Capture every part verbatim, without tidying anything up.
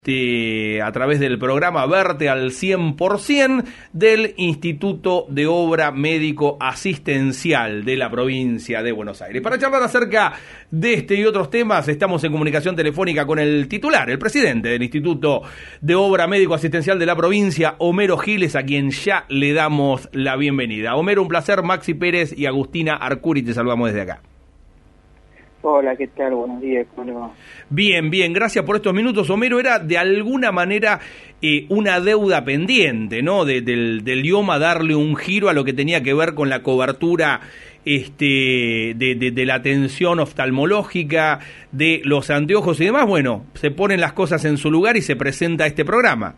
Este, a través del programa Verte al cien por ciento del Instituto de Obra Médico Asistencial de la provincia de Buenos Aires. Para charlar acerca de este y otros temas, estamos en comunicación telefónica con el titular, el presidente del Instituto de Obra Médico Asistencial de la provincia, Homero Giles, a quien ya le damos la bienvenida. Homero, un placer. Maxi Pérez y Agustina Arcuri, te saludamos desde acá. Hola, ¿qué tal? Buenos días, ¿cómo le va? Bien, bien, gracias por estos minutos. Homero, era de alguna manera eh, una deuda pendiente, ¿no? De, del, del I O M A darle un giro a lo que tenía que ver con la cobertura este, de, de, de la atención oftalmológica, de los anteojos y demás. Bueno, se ponen las cosas en su lugar y se presenta este programa.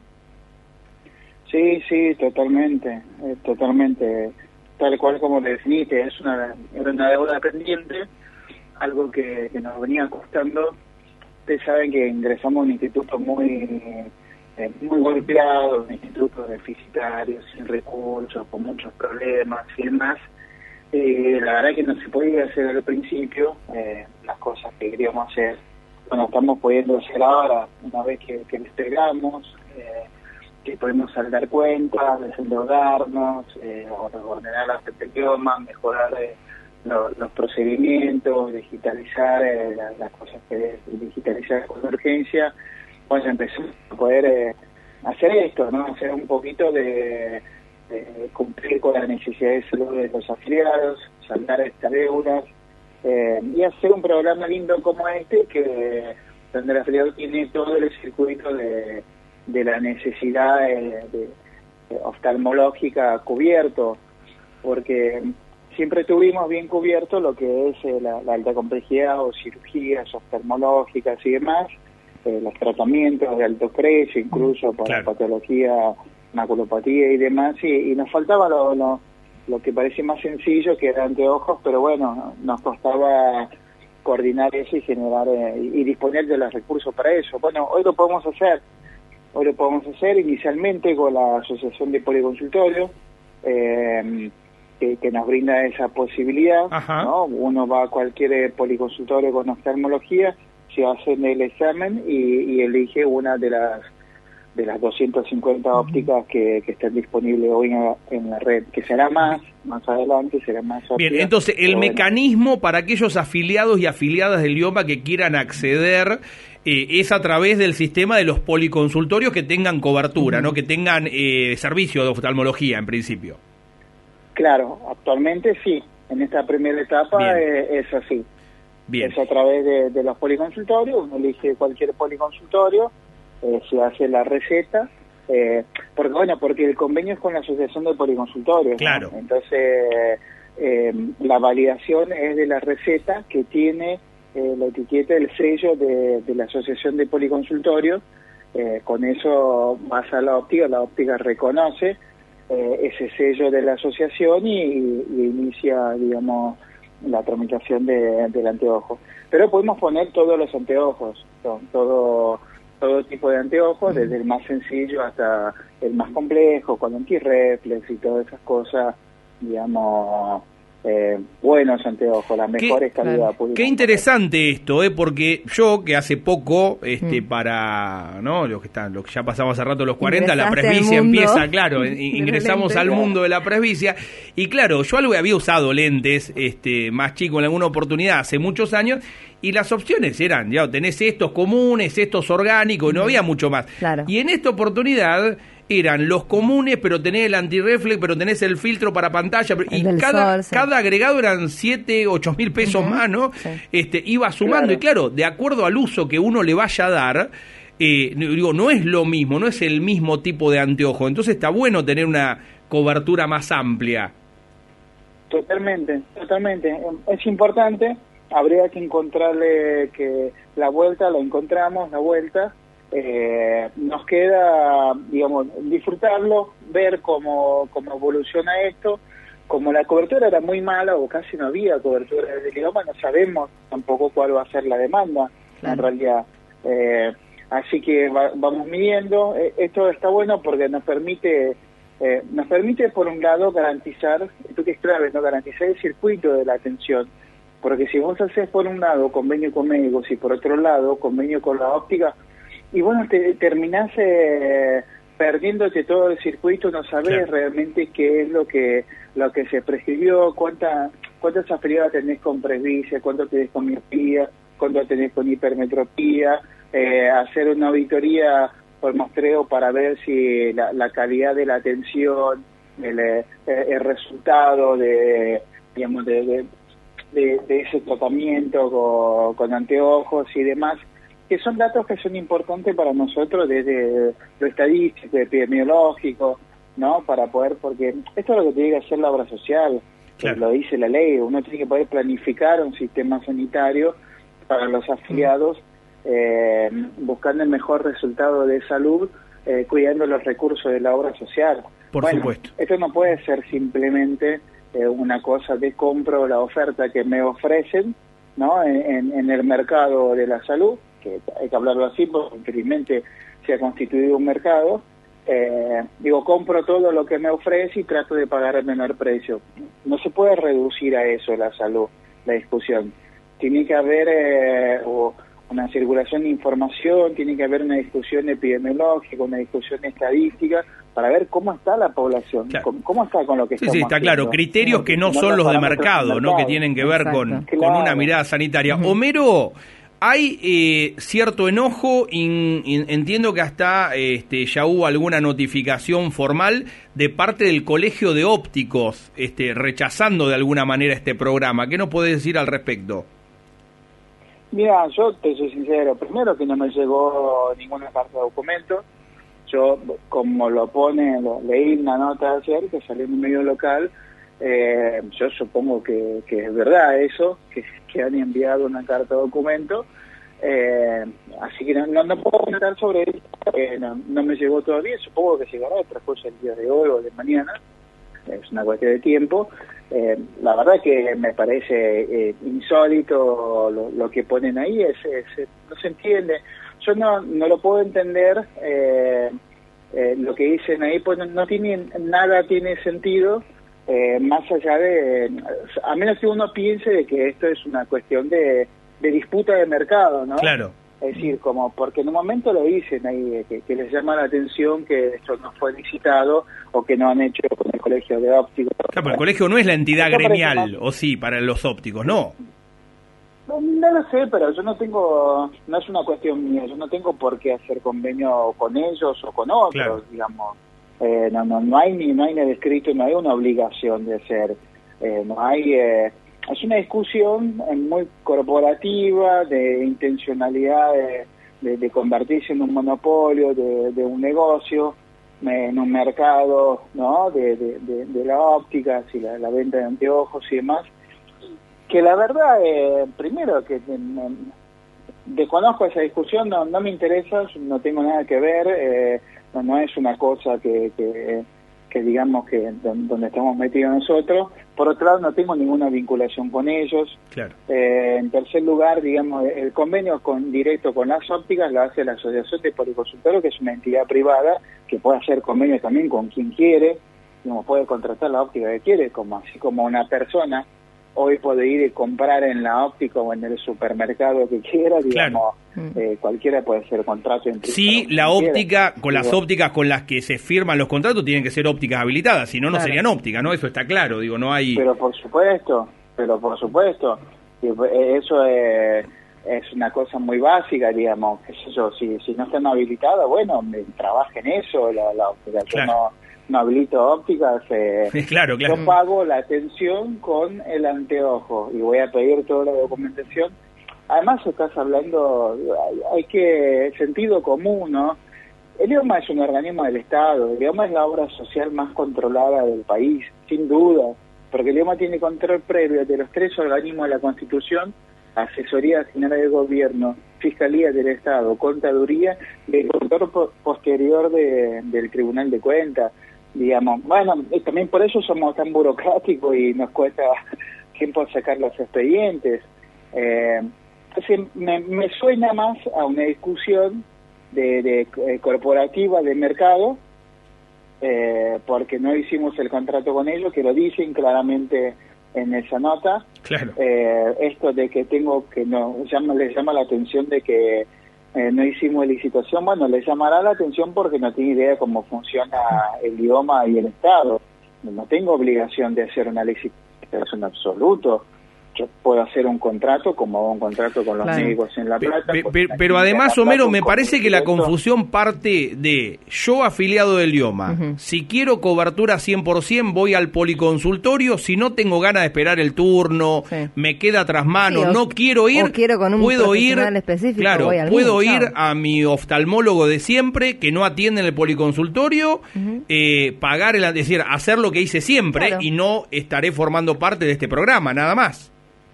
Sí, sí, totalmente, eh, totalmente, tal cual como le definiste, es una, era una deuda pendiente, algo que, que nos venía costando. Ustedes saben que ingresamos a un instituto muy eh, muy golpeado, un instituto deficitario, sin recursos, con muchos problemas y demás. Eh, la verdad que no se podía hacer al principio eh, las cosas que queríamos hacer. Bueno, estamos pudiendo hacer ahora, una vez que, que despegamos, eh, que podemos saldar cuentas, desendeudarnos, eh, ordenar las plataformas, mejorar eh, Los, los procedimientos, digitalizar eh, las, las cosas que digitalizar con urgencia. Bueno, empezamos a poder eh, hacer esto, ¿no? Hacer un poquito de, de cumplir con las necesidades de salud de los afiliados, saldar estas deudas eh, y hacer un programa lindo como este, que donde el afiliado tiene todo el circuito de, de la necesidad eh, de, de oftalmológica cubierto, porque siempre tuvimos bien cubierto lo que es eh, la, la alta complejidad o cirugías oftalmológicas y demás, eh, los tratamientos de alto precio, incluso para claro. patología, maculopatía y demás, y, y nos faltaba lo, lo, lo que parece más sencillo, que era anteojos, pero bueno, nos costaba coordinar eso y generar eh, y, y disponer de los recursos para eso. Bueno, hoy lo podemos hacer, hoy lo podemos hacer inicialmente con la Asociación de Policonsultorio, eh, Que, que nos brinda esa posibilidad, ¿no? Uno va a cualquier policonsultorio con oftalmología, se hacen el examen y, y elige una de las de las doscientas cincuenta uh-huh. ópticas que, que están disponibles hoy en, en la red, que será más, más adelante será más óptica. Bien, entonces el bueno. mecanismo para aquellos afiliados y afiliadas del I O M A que quieran acceder eh, es a través del sistema de los policonsultorios que tengan cobertura, uh-huh. ¿no? Que tengan eh, servicio de oftalmología en principio. Claro, actualmente sí, en esta primera etapa eh, es así. Bien. Es a través de, de los policonsultorios, uno elige cualquier policonsultorio, eh, se hace la receta, eh, porque bueno, porque el convenio es con la Asociación de Policonsultorios, claro. ¿no? Entonces eh, la validación es de la receta que tiene eh, la etiqueta, el sello de, de la Asociación de Policonsultorios, eh, con eso vas a la óptica, la óptica reconoce Eh, ese sello de la asociación y, y, y inicia, digamos, la tramitación de, del anteojo. Pero podemos poner todos los anteojos, todo todo tipo de anteojos, desde el más sencillo hasta el más complejo, con antirreflex y todas esas cosas, digamos, eh, buenos anteojos, las mejores qué, calidades. Claro. Qué interesante esto, eh, porque yo que hace poco, este, mm. para, ¿no? Los que están, los que ya pasamos hace rato los cuarenta, la presbicia empieza, claro, ingresamos al mundo de la presbicia, y claro, yo algo había usado lentes, este, más chico en alguna oportunidad hace muchos años, y las opciones eran, ya tenés estos comunes, estos orgánicos, y no había mucho más. Claro. Y en esta oportunidad eran los comunes, pero tenés el antirreflex, pero tenés el filtro para pantalla, y cada, sol, sí. cada agregado eran siete, ocho mil pesos uh-huh. más, ¿no? Sí. Este, iba sumando, claro. y claro, de acuerdo al uso que uno le vaya a dar, eh, digo, no es lo mismo, no es el mismo tipo de anteojo, entonces está bueno tener una cobertura más amplia. Totalmente, totalmente, es importante, habría que encontrarle que la vuelta, la encontramos, la vuelta, Eh, nos queda, digamos, disfrutarlo, ver cómo, cómo evoluciona esto. Como la cobertura era muy mala o casi no había cobertura del I O M A, no sabemos tampoco cuál va a ser la demanda, claro. en realidad. Eh, así que va, vamos midiendo. Eh, esto está bueno porque nos permite, eh, nos permite por un lado garantizar, esto que es clave, ¿no? Garantizar el circuito de la atención. Porque si vos haces por un lado convenio con médicos y por otro lado convenio con la óptica, y bueno, te terminás eh, perdiéndote todo el circuito, no sabés claro. realmente qué es lo que lo que se prescribió, cuánta cuántas afiliadas tenés con presbicia, cuánto tenés con miopía, cuánto tenés con hipermetropía, eh, hacer una auditoría por muestreo para ver si la, la calidad de la atención, el, el resultado de, digamos, de, de, de, de ese tratamiento con, con anteojos y demás, que son datos que son importantes para nosotros desde lo estadístico, epidemiológico, ¿no? Para poder, porque esto es lo que tiene que hacer la obra social, claro. lo dice la ley, uno tiene que poder planificar un sistema sanitario para los afiliados, eh, buscando el mejor resultado de salud, eh, cuidando los recursos de la obra social. Por bueno, supuesto. Esto no puede ser simplemente eh, una cosa de compro la oferta que me ofrecen, ¿no? En, en el mercado de la salud, que hay que hablarlo así porque infelizmente se ha constituido un mercado. Eh, digo, compro todo lo que me ofrece y trato de pagar el menor precio. No se puede reducir a eso la salud, la discusión. Tiene que haber eh, una circulación de información, tiene que haber una discusión epidemiológica, una discusión estadística, para ver cómo está la población, claro. cómo, cómo está con lo que sí, estamos Sí, está haciendo. claro, criterios que no, no son los de mercado, mercado, ¿no? Que tienen que ver Exacto. con, claro. con una mirada sanitaria. Uh-huh. Homero, hay eh, cierto enojo, in, in, entiendo que hasta este, ya hubo alguna notificación formal de parte del Colegio de Ópticos, este, rechazando de alguna manera este programa. ¿Qué nos podés decir al respecto? Mira, yo te soy sincero, primero que no me llegó ninguna carta de documento. Yo, como lo pone, lo, leí una nota ayer que salió en un medio local, eh, yo supongo que, que es verdad eso, que, que han enviado una carta de documento, eh, así que no, no, no puedo comentar sobre eso, eh, no, no me llegó todavía, supongo que llegará después el día de hoy o de mañana, es una cuestión de tiempo. Eh, la verdad que me parece eh, insólito lo, lo que ponen ahí, es, es, no se entiende. Yo no, no lo puedo entender, eh, eh, lo que dicen ahí, pues no, no tiene, nada tiene sentido, eh, más allá de, a menos que uno piense de que esto es una cuestión de, de disputa de mercado, ¿no? Claro. Es decir, como porque en un momento lo dicen ahí, que, que les llama la atención que esto no fue licitado o que no han hecho con el Colegio de Ópticos. Claro, pero el colegio no es la entidad Esto gremial, o sí, para los ópticos, ¿no? No, no lo sé, pero yo no tengo, no es una cuestión mía, yo no tengo por qué hacer convenio con ellos o con otros, claro. digamos. Eh, no, no, no hay ni no hay nada escrito, no hay una obligación de hacer, eh, no hay... Eh, Es una discusión muy corporativa, de intencionalidad de, de, de convertirse en un monopolio, de, de un negocio, en un mercado, ¿no? de, de, de, de la óptica, y la, la venta de anteojos y demás, que la verdad, eh, primero que eh, desconozco esa discusión, no, no me interesa, no tengo nada que ver, eh, no, no es una cosa que... que que digamos que donde estamos metidos nosotros. Por otro lado, no tengo ninguna vinculación con ellos. Claro. Eh, en tercer lugar, digamos, el convenio con directo con las ópticas lo hace la Asociación de Policonsultores, que es una entidad privada que puede hacer convenio también con quien quiere, digamos, puede contratar la óptica que quiere, como así como una persona hoy puede ir y comprar en la óptica o en el supermercado que quiera, digamos, claro. eh, cualquiera puede hacer contrato. Sí, la óptica, con las digo, ópticas con las que se firman los contratos tienen que ser ópticas habilitadas, si no, no claro. serían ópticas, ¿no? Eso está claro, digo, no hay... Pero por supuesto, pero por supuesto, eso es, es una cosa muy básica, digamos, qué sé yo, si, si no están habilitadas, bueno, trabaje en eso, la, la óptica, claro. yo no... no habilito ópticas, eh, claro, claro. yo pago la atención con el anteojo y voy a pedir toda la documentación. Además estás hablando, hay, hay que, sentido común, ¿no? El I O M A es un organismo del Estado, el I O M A es la obra social más controlada del país, sin duda, porque el I O M A tiene control previo de los tres organismos de la Constitución, Asesoría General del Gobierno, Fiscalía del Estado, Contaduría y el control posterior de, del Tribunal de Cuentas. Digamos, bueno, también por eso somos tan burocráticos y nos cuesta tiempo sacar los expedientes. Eh, entonces me, me suena más a una discusión de, de eh, corporativa de mercado, eh, porque no hicimos el contrato con ellos, que lo dicen claramente en esa nota. Claro. Eh, esto de que tengo que no llama les llama la atención de que eh, no hicimos licitación. Bueno, le llamará la atención porque no tiene idea de cómo funciona el idioma y el Estado. No tengo obligación de hacer una licitación en absoluto. Yo puedo hacer un contrato como hago un contrato con los claro. médicos en La Plata. Pe, pe, pero además, Homero, me parece que la confusión parte de yo afiliado del IOMA. Uh-huh. Si quiero cobertura cien por ciento voy al policonsultorio, si no tengo ganas de esperar el turno, sí. me queda tras mano, sí, o, no quiero ir, quiero con un puedo ir, específico, claro, voy al puedo mío, ir chao. a mi oftalmólogo de siempre, que no atiende en el policonsultorio, uh-huh. eh, pagar, el, es decir, hacer lo que hice siempre claro. y no estaré formando parte de este programa, nada más.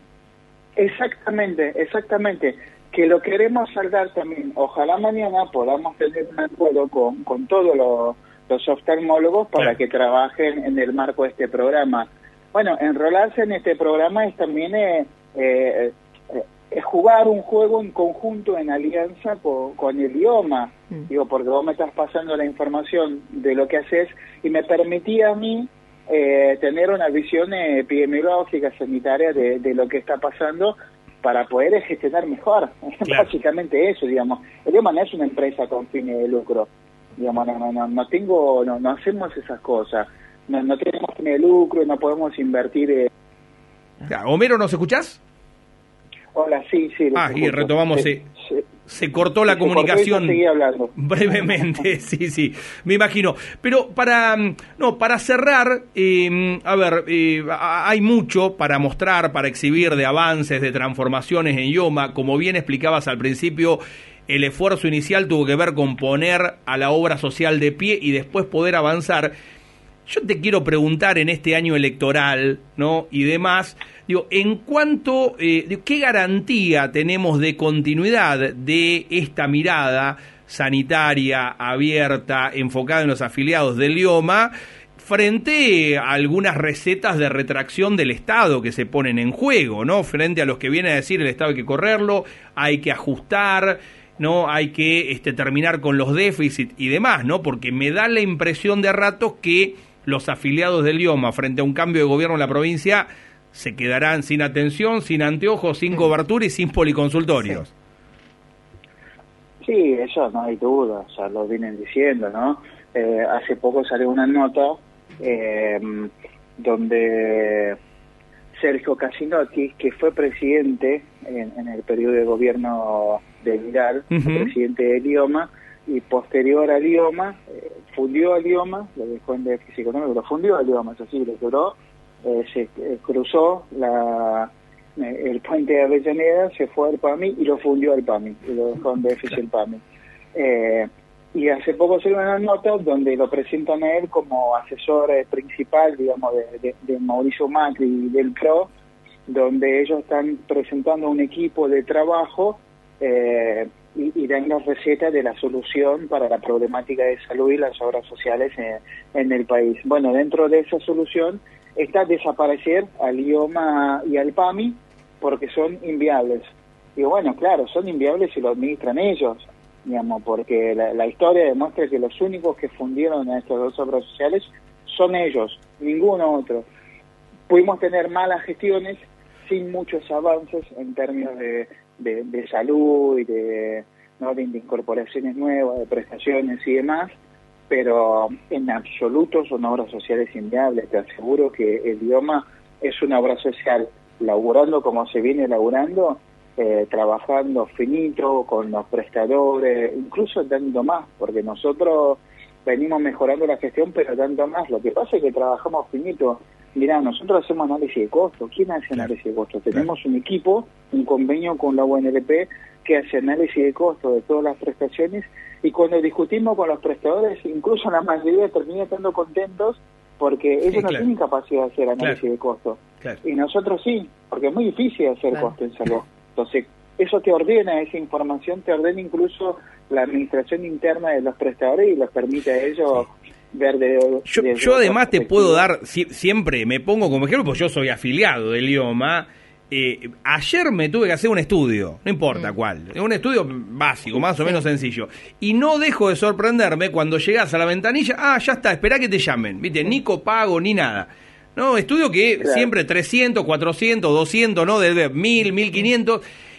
Exactamente, exactamente. Que lo queremos saldar también. Ojalá mañana podamos tener un acuerdo con, con todos los, los oftalmólogos para claro. que trabajen en el marco de este programa. Bueno, enrolarse en este programa es también eh, eh, eh, jugar un juego en conjunto, en alianza con, con el idioma. Mm. Digo, porque vos me estás pasando la información de lo que haces y me permitía a mí Eh, tener una visión eh, epidemiológica, sanitaria de, de lo que está pasando para poder gestionar mejor. Claro. Básicamente eso, digamos. El IOMA no es una empresa con fines de lucro. Digamos, no, no, no, no tengo, no, no hacemos esas cosas. No, no tenemos fines de lucro, no podemos invertir. Eh... Homero, ¿nos escuchás? Hola, sí, sí. Ah, y retomamos. Sí, sí. Se cortó la se comunicación cortó brevemente, sí, sí, me imagino. Pero para no para cerrar, eh, a ver, eh, hay mucho para mostrar, para exhibir de avances, de transformaciones en IOMA. Como bien explicabas al principio, el esfuerzo inicial tuvo que ver con poner a la obra social de pie y después poder avanzar. Yo te quiero preguntar en este año electoral, ¿no? Y demás, digo, en cuanto, eh, ¿qué garantía tenemos de continuidad de esta mirada sanitaria, abierta, enfocada en los afiliados del IOMA, frente a algunas recetas de retracción del Estado que se ponen en juego, ¿no? Frente a los que viene a decir el Estado hay que correrlo, hay que ajustar, ¿no? Hay que este, terminar con los déficits y demás, ¿no? Porque me da la impresión de ratos que los afiliados del IOMA, frente a un cambio de gobierno en la provincia, se quedarán sin atención, sin anteojos, sin cobertura y sin policonsultorios. Sí, sí, eso no hay duda, ya lo vienen diciendo, ¿no? Eh, hace poco salió una nota eh, donde Sergio Casinotti, que fue presidente en, en el periodo de gobierno de Vidal, uh-huh. presidente del IOMA, y posterior al IOMA, eh, fundió al IOMA, lo dejó en déficit económico, lo fundió al IOMA, eso sí, lo quebró, eh, se eh, cruzó la, eh, el puente de Avellaneda, se fue al PAMI y lo fundió al PAMI, y lo dejó en déficit el PAMI. Eh, y hace poco se dio una nota donde lo presentan a él como asesor eh, principal, digamos, de, de, de Mauricio Macri y del P R O, donde ellos están presentando un equipo de trabajo eh, y, y dan las recetas de la solución para la problemática de salud y las obras sociales en, en el país. Bueno, dentro de esa solución está desaparecer al IOMA y al PAMI porque son inviables. Y bueno, claro, son inviables si lo administran ellos, digamos, porque la, la historia demuestra que los únicos que fundieron a estas dos obras sociales son ellos, ninguno otro. Pudimos tener malas gestiones sin muchos avances en términos de, de, de salud y de, ¿no? de, de incorporaciones nuevas, de prestaciones y demás, pero en absoluto son obras sociales inviables. Te aseguro que el IOMA es una obra social laburando como se viene laburando, eh, trabajando finito con los prestadores, incluso dando más, porque nosotros venimos mejorando la gestión, pero dando más. Lo que pasa es que trabajamos finito. Mirá, nosotros hacemos análisis de costo. ¿Quién hace claro. análisis de costo? Tenemos claro. un equipo, un convenio con la U N L P que hace análisis de costo de todas las prestaciones, y cuando discutimos con los prestadores, incluso la mayoría termina estando contentos porque ellos sí, no claro. tienen capacidad de hacer análisis claro. de costo. Claro. Y nosotros sí, porque es muy difícil hacer claro. costo en salud. Entonces, eso te ordena, esa información te ordena incluso la administración interna de los prestadores y les permite a ellos... Sí. Ver de, yo, de, yo además te puedo dar, si, siempre me pongo como ejemplo, pues yo soy afiliado del IOMA. Eh, ayer me tuve que hacer un estudio, no importa mm. cuál, un estudio básico, sí, más sí. o menos sencillo, y no dejo de sorprenderme cuando llegas a la ventanilla, ah, ya está, esperá que te llamen, viste, ni copago ni nada. No, estudio que claro. siempre trescientos, cuatrocientos, doscientos, no, de mil, mil quinientos.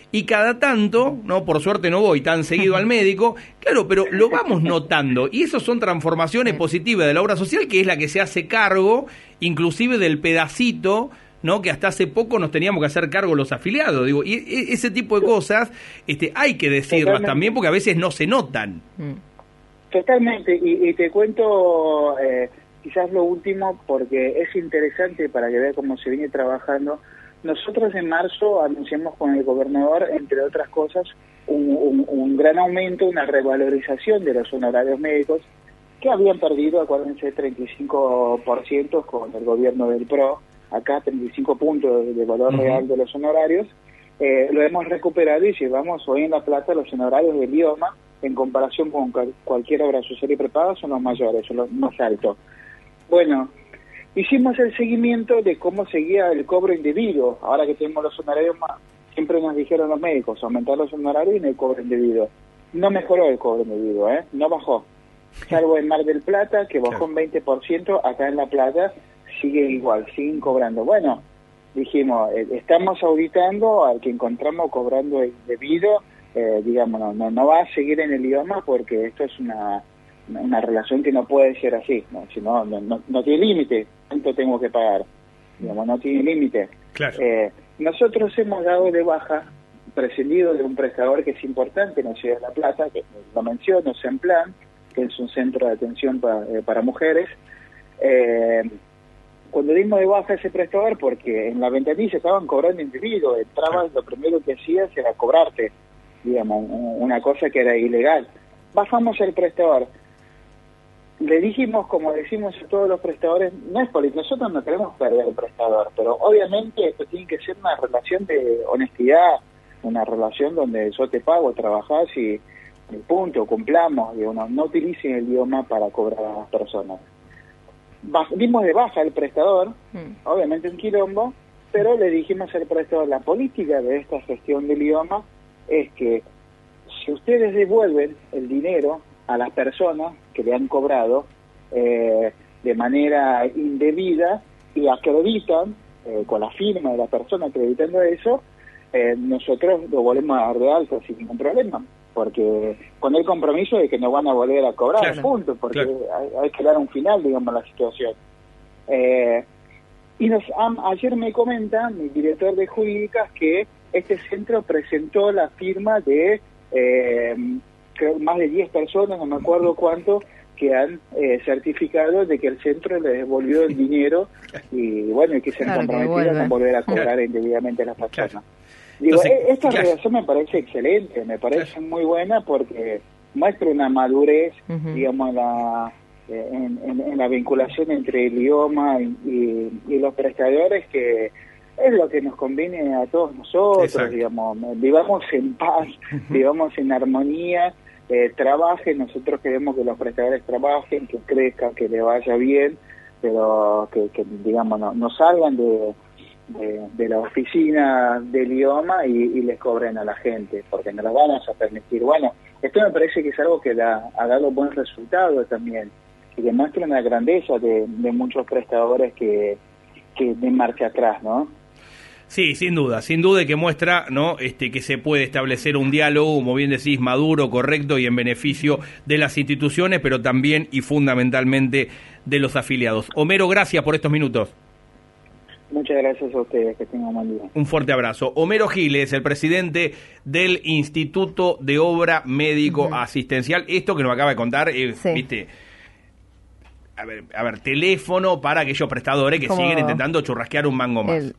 y cada tanto, no, por suerte no voy tan seguido al médico, claro, pero lo vamos notando, y eso son transformaciones positivas de la obra social, que es la que se hace cargo, inclusive del pedacito, ¿no?, que hasta hace poco nos teníamos que hacer cargo los afiliados, digo, y ese tipo de cosas este, hay que decirlas Totalmente. También, porque a veces no se notan. Totalmente, y, y te cuento eh, quizás lo último, porque es interesante para que veas cómo se viene trabajando. Nosotros en marzo anunciamos con el gobernador, entre otras cosas, un, un, un gran aumento, una revalorización de los honorarios médicos, que habían perdido, acuérdense, treinta y cinco por ciento con el gobierno del P R O, acá treinta y cinco puntos de, de valor uh-huh. real de los honorarios, eh, lo hemos recuperado y llevamos hoy en La Plata los honorarios del idioma, en comparación con cual, cualquier obra social y prepaga, son los mayores, son los más altos. Bueno, hicimos el seguimiento de cómo seguía el cobro indebido. Ahora que tenemos los honorarios más, siempre nos dijeron los médicos, aumentar los honorarios y no el cobro indebido. No mejoró el cobro indebido, ¿eh? No bajó. Salvo en Mar del Plata, que bajó un veinte por ciento, acá en La Plata sigue igual, siguen cobrando. Bueno, dijimos, eh, estamos auditando al que encontramos cobrando indebido, eh, digamos, no, no, no va a seguir en el idioma porque esto es una, una relación que no puede ser así, ¿no? Si no, no, no, no tiene límite, ¿cuánto tengo que pagar? Digamos, no tiene límite. Claro. Eh, nosotros hemos dado de baja, prescindido de un prestador que es importante en la Ciudad de La Plata, que lo menciono, Semplan, que es un centro de atención para, eh, para mujeres. Eh, cuando dimos de baja ese prestador, porque en la ventanilla estaban cobrando individuos, entrabas, lo primero que hacías era cobrarte, digamos, una cosa que era ilegal. Bajamos el prestador. Le dijimos, como decimos a todos los prestadores, no es porque nosotros no queremos perder el prestador, pero obviamente esto tiene que ser una relación de honestidad, una relación donde yo te pago, trabajás y punto, cumplamos, digo, no, no utilicen el idioma para cobrar a las personas. Baj, dimos de baja el prestador, mm. obviamente un quilombo, pero le dijimos al prestador, la política de esta gestión del idioma es que si ustedes devuelven el dinero a las personas que le han cobrado eh, de manera indebida y acreditan, eh, con la firma de la persona acreditando eso, eh, nosotros lo volvemos a dar de alta sin ningún problema, porque con el compromiso de que nos van a volver a cobrar, claro, punto, porque claro. hay, hay que dar un final, digamos, a la situación. Eh, y nos um, ayer me comenta mi director de jurídicas que este centro presentó la firma de eh, creo más de diez personas, no me acuerdo cuánto, que han eh, certificado de que el centro le devolvió el dinero y bueno, y que se han claro, comprometido a volver a cobrar claro. indebidamente a las personas. Claro. Digo, Entonces, esta claro. relación me parece excelente, me parece claro. muy buena porque muestra una madurez, uh-huh. digamos, la, eh, en, en, en la vinculación entre el idioma y, y, y los prestadores, que es lo que nos conviene a todos nosotros. Exacto. Digamos, vivamos en paz, uh-huh. vivamos en armonía, eh, trabajen, nosotros queremos que los prestadores trabajen, que crezcan, que le vaya bien, pero que, que digamos, no, no salgan de... De, de la oficina del idioma y, y les cobren a la gente, porque no las vamos a permitir. Bueno, esto me parece que es algo que da, ha dado buen resultado también, y que muestra una grandeza de, de muchos prestadores que, que de marcha atrás, ¿no? Sí, sin duda, sin duda que muestra, ¿no?, este, que se puede establecer un diálogo, como bien decís, maduro, correcto y en beneficio de las instituciones, pero también y fundamentalmente de los afiliados. Homero, gracias por estos minutos. Muchas gracias a ustedes, que tengan un buen día. Un fuerte abrazo. Homero Giles, el presidente del Instituto de Obra Médico uh-huh. Asistencial. Esto que nos acaba de contar, eh, sí. viste, a ver, a ver, teléfono para aquellos prestadores que Como... siguen intentando churrasquear un mango más. El...